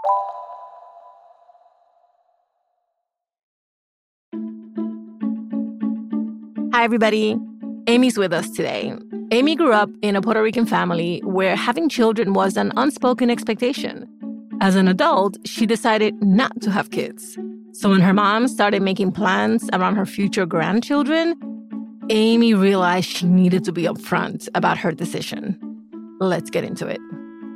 Hi, everybody. Amy's with us today. Amy grew up in a Puerto Rican family where having children was an unspoken expectation. As an adult, she decided not to have kids. So when her mom started making plans around her future grandchildren, Amy realized she needed to be upfront about her decision. Let's get into it.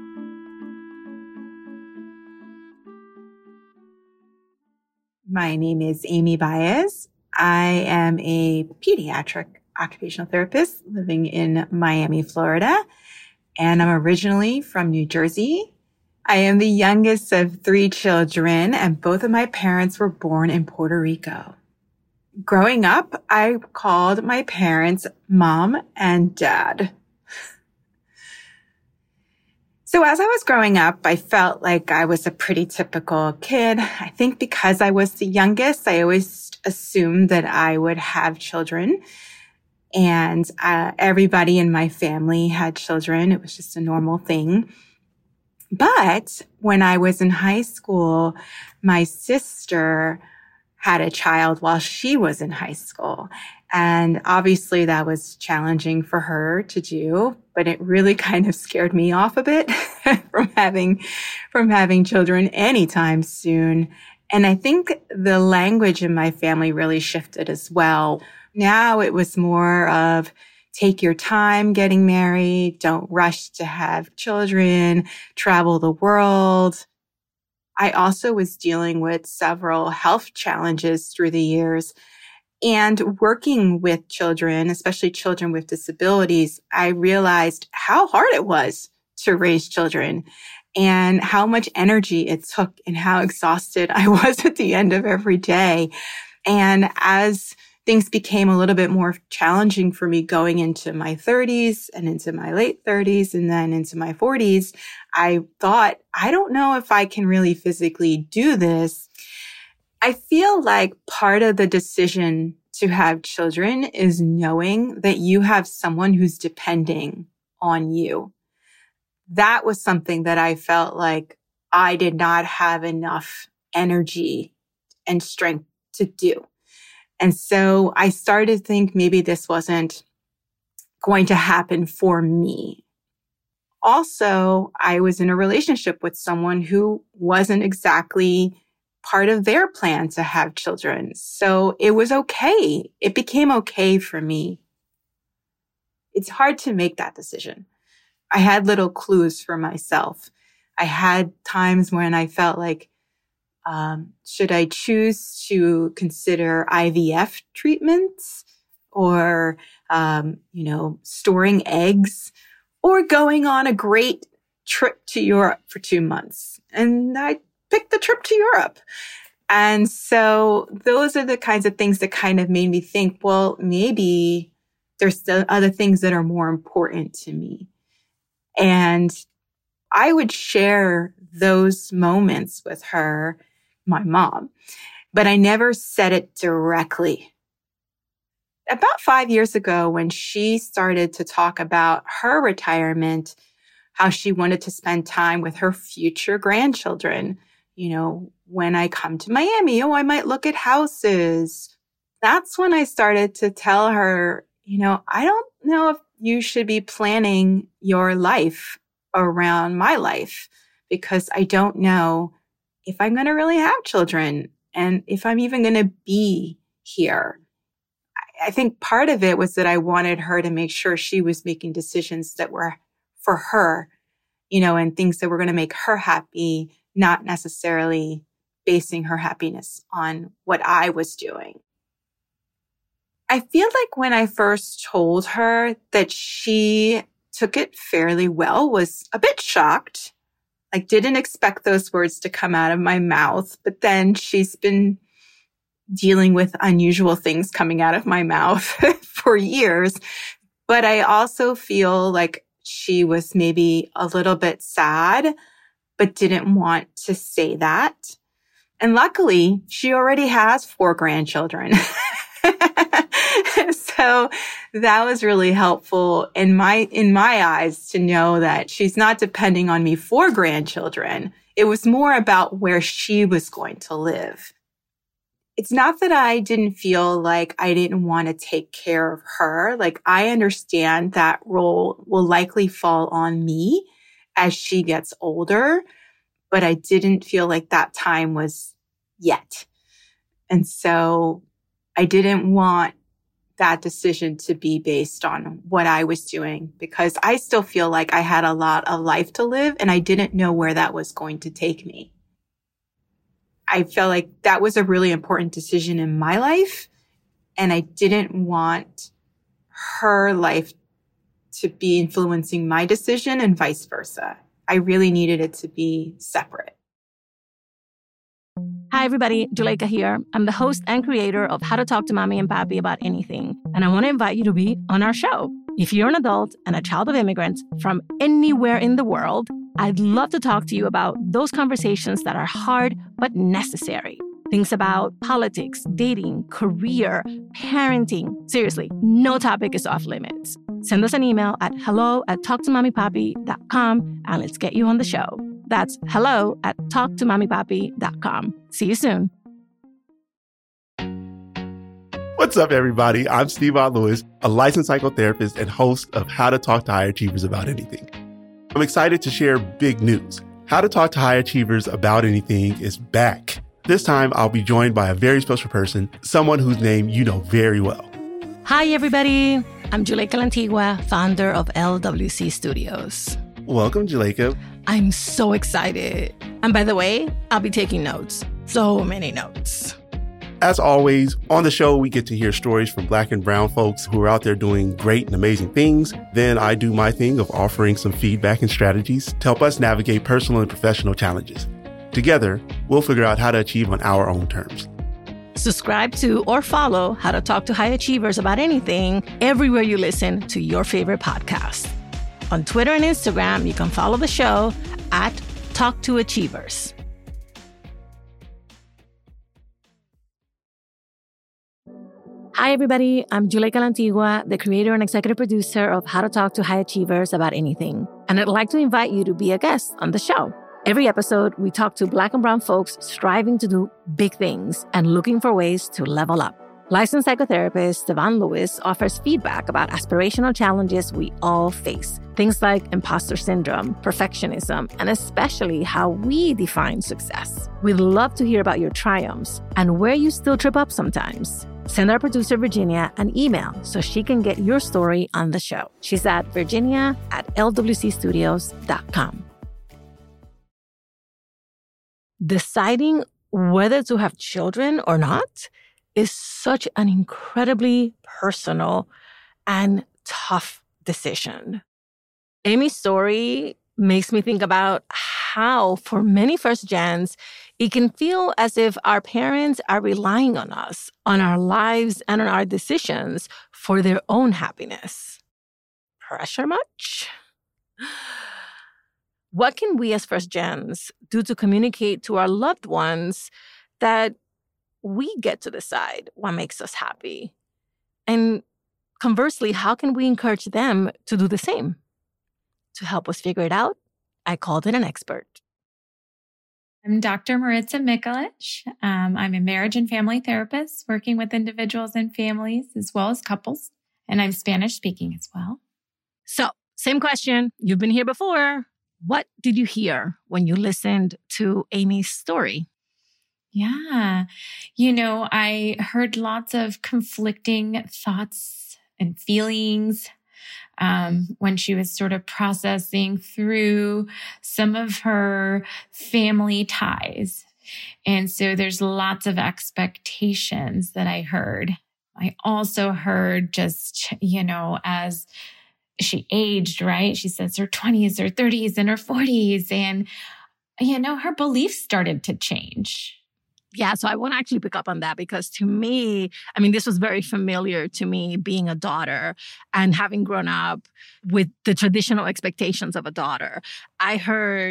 My name is Amy Baez. I am a pediatric occupational therapist living in Miami, Florida, and I'm originally from New Jersey. I am the youngest of 3 children, and both of my parents were born in Puerto Rico. Growing up, I called my parents Mom and Dad. So as I was growing up, I felt like I was a pretty typical kid. I think because I was the youngest, I always assumed that I would have children. And everybody in my family had children. It was just a normal thing. But when I was in high school, my sister had a child while she was in high school. And obviously that was challenging for her to do, but it really kind of scared me off a bit from having children anytime soon. And I think the language in my family really shifted as well. Now it was more of take your time getting married, don't rush to have children, travel the world. I also was dealing with several health challenges through the years. And working with children, especially children with disabilities, I realized how hard it was to raise children and how much energy it took and how exhausted I was at the end of every day. And as things became a little bit more challenging for me going into my 30s and into my late 30s and then into my 40s, I thought, I don't know if I can really physically do this. I feel like part of the decision to have children is knowing that you have someone who's depending on you. That was something that I felt like I did not have enough energy and strength to do. And so I started to think maybe this wasn't going to happen for me. Also, I was in a relationship with someone who wasn't exactly part of their plan to have children. So it was okay. It became okay for me. It's hard to make that decision. I had little clues for myself. I had times when I felt like, should I choose to consider IVF treatments or, storing eggs or going on a great trip to Europe for 2 months? And I picked the trip to Europe. And so those are the kinds of things that kind of made me think, well, maybe there's still other things that are more important to me. And I would share those moments with her, my mom, but I never said it directly. About 5 years ago, when she started to talk about her retirement, how she wanted to spend time with her future grandchildren, when I come to Miami, I might look at houses. That's when I started to tell her, I don't know if you should be planning your life around my life because I don't know if I'm going to really have children and if I'm even going to be here. I think part of it was that I wanted her to make sure she was making decisions that were for her, and things that were going to make her happy, not necessarily basing her happiness on what I was doing. I feel like when I first told her that she took it fairly well, was a bit shocked. Like didn't expect those words to come out of my mouth, but then she's been dealing with unusual things coming out of my mouth for years. But I also feel like she was maybe a little bit sad, but didn't want to say that. And luckily, she already has 4 grandchildren. So that was really helpful in my eyes to know that she's not depending on me for grandchildren. It was more about where she was going to live. It's not that I didn't feel like I didn't want to take care of her. Like, I understand that role will likely fall on me as she gets older, but I didn't feel like that time was yet. And so I didn't want that decision to be based on what I was doing, because I still feel like I had a lot of life to live and I didn't know where that was going to take me. I felt like that was a really important decision in my life, and I didn't want her life to be influencing my decision and vice versa. I really needed it to be separate. Hi, everybody. Juleyka here. I'm the host and creator of How to Talk to Mommy and Papi About Anything, and I want to invite you to be on our show. If you're an adult and a child of immigrants from anywhere in the world, I'd love to talk to you about those conversations that are hard but necessary. Things about politics, dating, career, parenting. Seriously, no topic is off limits. Send us an email at hello@talktomommypapi.com and let's get you on the show. That's hello@talktomommypapi.com. See you soon. What's up, everybody? I'm Stevon Lewis, a licensed psychotherapist and host of How to Talk to High Achievers About Anything. I'm excited to share big news. How to Talk to High Achievers About Anything is back. This time, I'll be joined by a very special person, someone whose name you know very well. Hi, everybody. I'm Juleyka Lantigua, founder of LWC Studios. Welcome, Juleyka. I'm so excited. And by the way, I'll be taking notes. So many notes. As always, on the show, we get to hear stories from Black and brown folks who are out there doing great and amazing things. Then I do my thing of offering some feedback and strategies to help us navigate personal and professional challenges. Together, we'll figure out how to achieve on our own terms. Subscribe to or follow How to Talk to High Achievers About Anything everywhere you listen to your favorite podcast. On Twitter and Instagram, you can follow the show at Talk to Achievers. Hi, everybody. I'm Juleyka Lantigua, the creator and executive producer of How to Talk to High Achievers About Anything. And I'd like to invite you to be a guest on the show. Every episode, we talk to Black and brown folks striving to do big things and looking for ways to level up. Licensed psychotherapist Stevon Lewis offers feedback about aspirational challenges we all face. Things like imposter syndrome, perfectionism, and especially how we define success. We'd love to hear about your triumphs and where you still trip up sometimes. Send our producer, Virginia, an email so she can get your story on the show. She's at virginia@lwcstudios.com. Deciding whether to have children or not is such an incredibly personal and tough decision. Amy's story makes me think about how, for many first gens, it can feel as if our parents are relying on us, on our lives, and on our decisions for their own happiness. Pressure much? What can we as first gens do to communicate to our loved ones that we get to decide what makes us happy? And conversely, how can we encourage them to do the same? To help us figure it out, I called in an expert. I'm Dr. Maritza Mikulich. I'm a marriage and family therapist working with individuals and families as well as couples, and I'm Spanish speaking as well. So, same question. You've been here before. What did you hear when you listened to Amy's story? Yeah. I heard lots of conflicting thoughts and feelings when she was sort of processing through some of her family ties. And so there's lots of expectations that I heard. I also heard just, as she aged, right? She says her 20s, her 30s, and her 40s. And, her beliefs started to change. Yeah, so I want to actually pick up on that because to me, this was very familiar to me being a daughter and having grown up with the traditional expectations of a daughter. I heard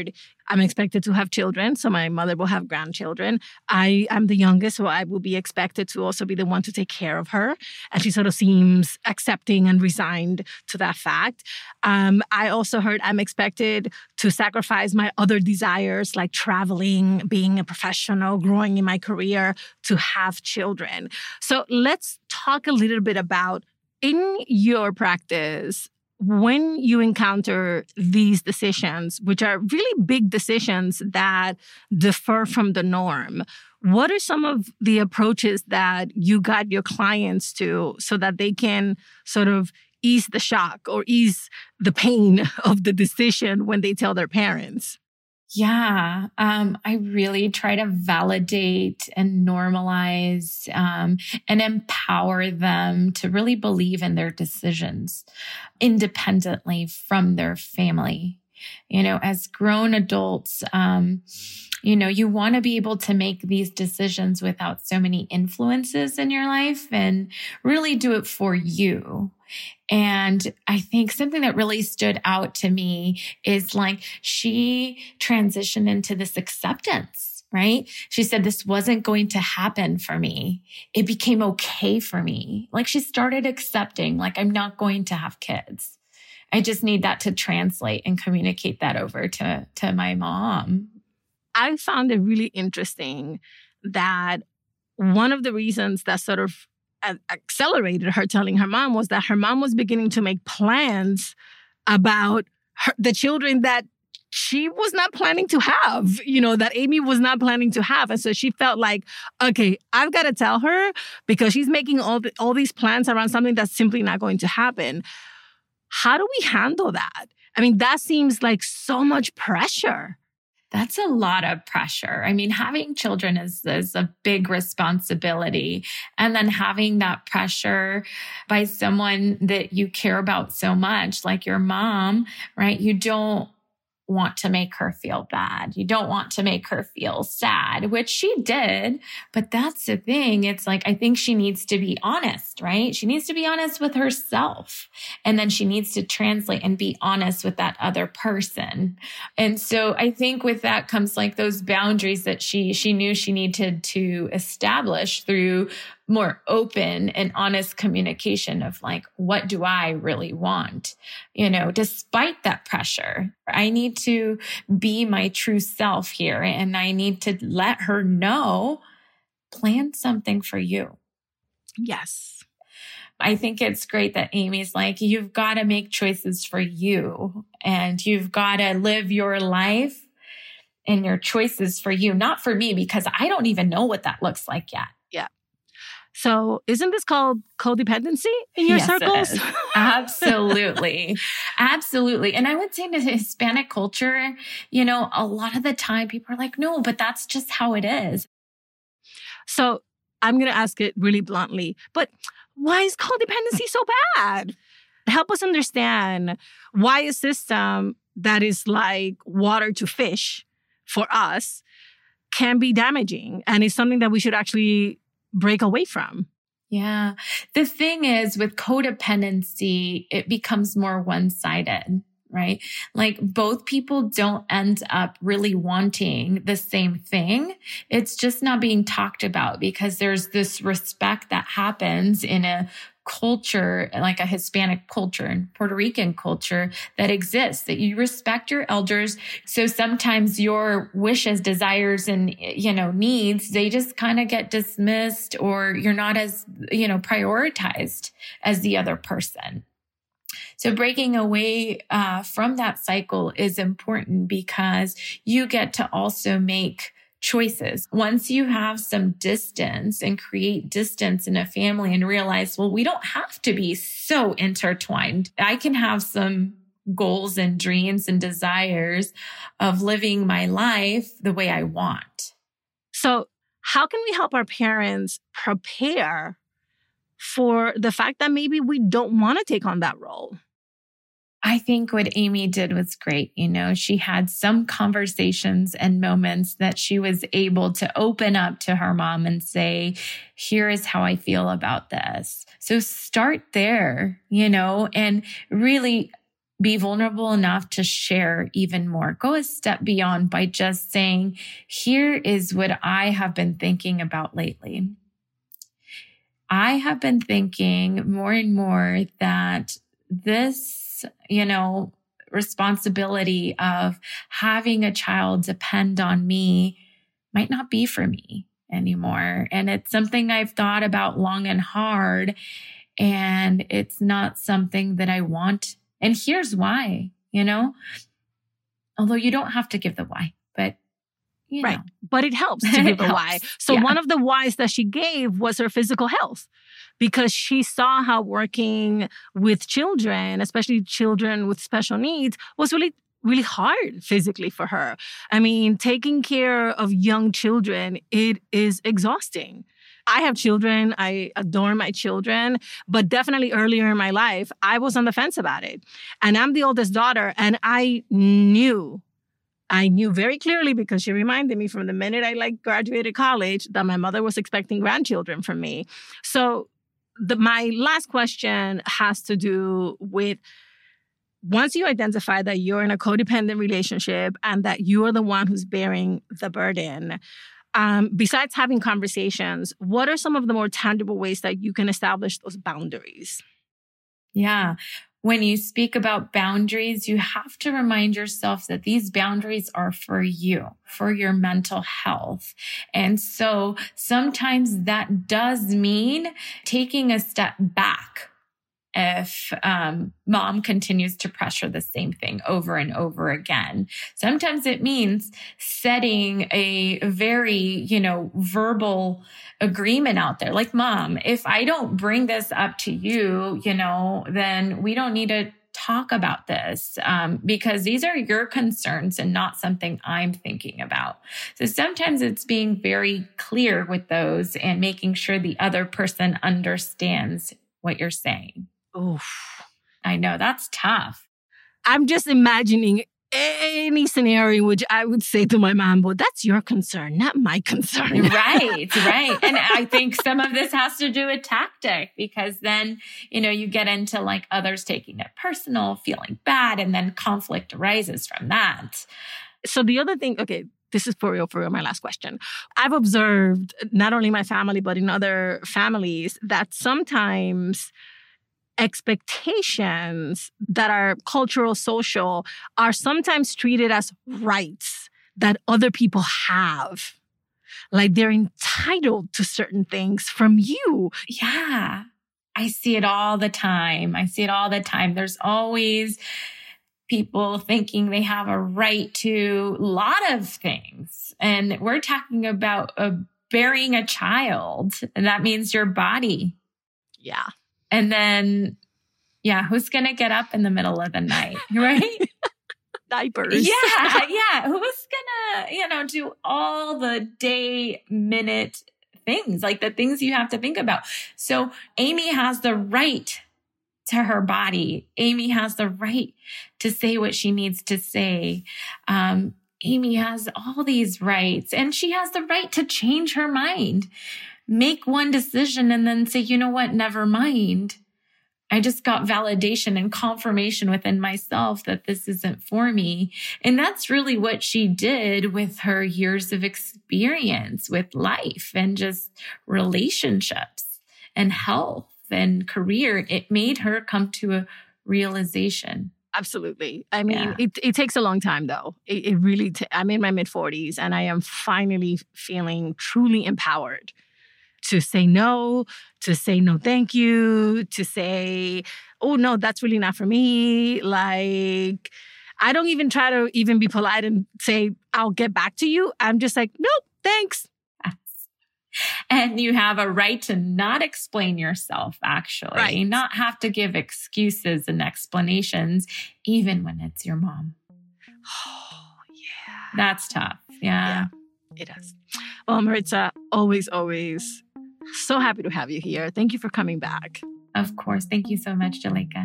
I'm expected to have children, so my mother will have grandchildren. I am the youngest, so I will be expected to also be the one to take care of her. And she sort of seems accepting and resigned to that fact. I also heard I'm expected to sacrifice my other desires like traveling, being a professional, growing in my career to have children. So let's talk a little bit about, in your practice, when you encounter these decisions, which are really big decisions that differ from the norm, what are some of the approaches that you guide your clients to so that they can sort of ease the shock or ease the pain of the decision when they tell their parents? Yeah, I really try to validate and normalize and empower them to really believe in their decisions independently from their family. You know, as grown adults, you want to be able to make these decisions without so many influences in your life and really do it for you. And I think something that really stood out to me is like she transitioned into this acceptance, right? She said, this wasn't going to happen for me. It became okay for me. Like she started accepting, like, I'm not going to have kids. I just need that to translate and communicate that over to my mom. I found it really interesting that one of the reasons that sort of accelerated her telling her mom was that her mom was beginning to make plans about the children that she was not planning to have, that Amy was not planning to have. And so she felt like, okay, I've got to tell her because she's making all these plans around something that's simply not going to happen. How do we handle that? I mean, that seems like so much pressure. That's a lot of pressure. I mean, having children is a big responsibility. And then having that pressure by someone that you care about so much, like your mom, right? You don't want to make her feel bad. You don't want to make her feel sad, which she did. But that's the thing. It's like, I think she needs to be honest, right? She needs to be honest with herself. And then she needs to translate and be honest with that other person. And so I think with that comes like those boundaries that she knew she needed to establish through more open and honest communication of like, what do I really want? Despite that pressure, I need to be my true self here. And I need to let her know, plan something for you. Yes. I think it's great that Amy's like, you've got to make choices for you and you've got to live your life and your choices for you, not for me, because I don't even know what that looks like yet. Yeah. So isn't this called codependency in your circles? It is. Absolutely. Absolutely. And I would say in the Hispanic culture, a lot of the time people are like, no, but that's just how it is. So I'm going to ask it really bluntly, but why is codependency so bad? Help us understand why a system that is like water to fish for us can be damaging and is something that we should actually break away from. Yeah. The thing is with codependency, it becomes more one-sided, right? Like both people don't end up really wanting the same thing. It's just not being talked about because there's this respect that happens in a culture, like a Hispanic culture and Puerto Rican culture that exists, that you respect your elders. So sometimes your wishes, desires, and, needs, they just kind of get dismissed or you're not as, prioritized as the other person. So breaking away from that cycle is important because you get to also make choices. Once you have some distance and create distance in a family and realize, well, we don't have to be so intertwined. I can have some goals and dreams and desires of living my life the way I want. So how can we help our parents prepare for the fact that maybe we don't want to take on that role? I think what Amy did was great. She had some conversations and moments that she was able to open up to her mom and say, here is how I feel about this. So start there, and really be vulnerable enough to share even more. Go a step beyond by just saying, here is what I have been thinking about lately. I have been thinking more and more that this, responsibility of having a child depend on me might not be for me anymore. And it's something I've thought about long and hard, and it's not something that I want. And here's why, although you don't have to give the why, but right. But it helps to give a why. So one of the whys that she gave was her physical health, because she saw how working with children, especially children with special needs, was really, really hard physically for her. I mean, taking care of young children, it is exhausting. I have children. I adore my children. But definitely earlier in my life, I was on the fence about it. And I'm the oldest daughter, and I knew very clearly, because she reminded me from the minute I graduated college, that my mother was expecting grandchildren from me. So my last question has to do with, once you identify that you're in a codependent relationship and that you are the one who's bearing the burden, besides having conversations, what are some of the more tangible ways that you can establish those boundaries? Yeah. When you speak about boundaries, you have to remind yourself that these boundaries are for you, for your mental health. And so sometimes that does mean taking a step back if mom continues to pressure the same thing over and over again. Sometimes it means setting a very, verbal agreement out there. Like, Mom, if I don't bring this up to you, then we don't need to talk about this because these are your concerns and not something I'm thinking about. So sometimes it's being very clear with those and making sure the other person understands what you're saying. Oof. I know, that's tough. I'm just imagining any scenario which I would say to my mom, well, that's your concern, not my concern. Right. And I think some of this has to do with tactic, because then, you get into others taking it personal, feeling bad, and then conflict arises from that. So the other thing, okay, this is for real, my last question. I've observed, not only my family, but in other families, that sometimes expectations that are cultural, social, are sometimes treated as rights that other people have. Like they're entitled to certain things from you. Yeah, I see it all the time. There's always people thinking they have a right to a lot of things. And we're talking about bearing a child, and that means your body. Yeah. And then, who's going to get up in the middle of the night, right? Diapers. Yeah. Who's going to, do all the day, minute things, like the things you have to think about. So Amy has the right to her body. Amy has the right to say what she needs to say. Amy has all these rights, and she has the right to change her mind. Make one decision and then say, you know what, never mind. I just got validation and confirmation within myself that this isn't for me. And that's really what she did with her years of experience with life and just relationships and health and career. It made her come to a realization. Absolutely. I mean, it takes a long time, though. It really, I'm in my mid-40s, and I am finally feeling truly empowered to say no thank you, to say, oh no, that's really not for me. Like, I don't even try to even be polite and say, I'll get back to you. I'm just like, nope, thanks. And you have a right to not explain yourself, actually. Right. Not have to give excuses and explanations, even when it's your mom. Oh, yeah. That's tough. Yeah. It is. Well, Maritza, always so happy to have you here. Thank you for coming back. Of course. Thank you so much, Jaleka.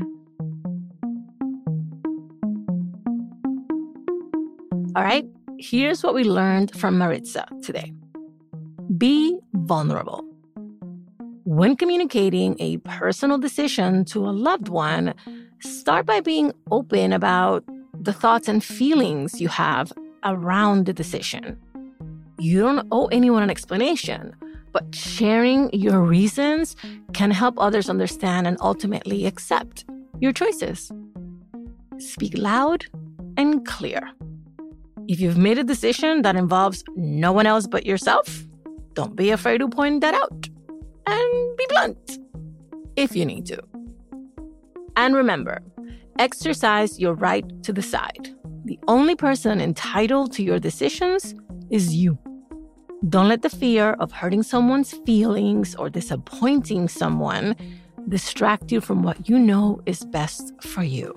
All right. Here's what we learned from Maritza today. Be vulnerable. When communicating a personal decision to a loved one, Start by being open about the thoughts and feelings you have around the decision. You don't owe anyone an explanation, but sharing your reasons can help others understand and ultimately accept your choices. Speak loud and clear. If you've made a decision that involves no one else but yourself, don't be afraid to point that out. And be blunt if you need to. And remember, exercise your right to decide. The only person entitled to your decisions is you. Don't let the fear of hurting someone's feelings or disappointing someone distract you from what you know is best for you.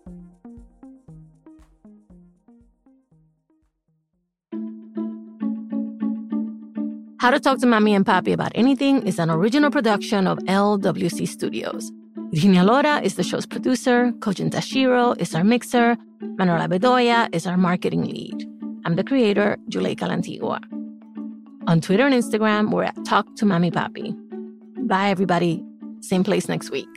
How to Talk to Mommy and Papi About Anything is an original production of LWC Studios. Virginia Lora is the show's producer, Kojin Tashiro is our mixer, Manuela Bedoya is our marketing lead. I'm the creator, Juleika Lantigua. On Twitter and Instagram, we're at Talk to Mommy Papi. Bye, everybody. Same place next week.